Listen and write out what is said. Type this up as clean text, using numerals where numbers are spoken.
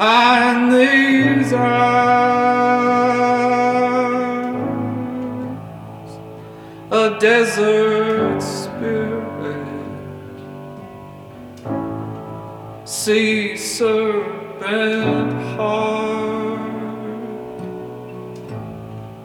and these arms, a desert spirit, sea serpent heart.